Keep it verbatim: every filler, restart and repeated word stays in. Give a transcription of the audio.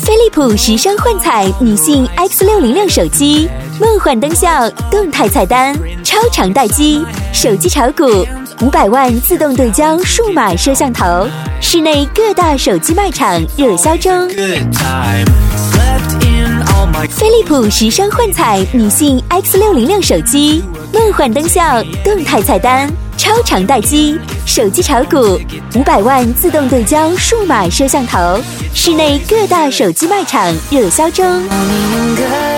飞利浦时尚幻彩女性 X 六零六手机，梦幻灯效，动态菜单，超长待机，手机炒股，五百万自动对焦数码摄像头，市内各大手机卖场热销中。飞利浦时尚幻彩女性 X 六零六手机，梦幻灯效，动态菜单，超长待机，手机炒股，五百万自动对焦数码摄像头，市内各大手机卖场热销中。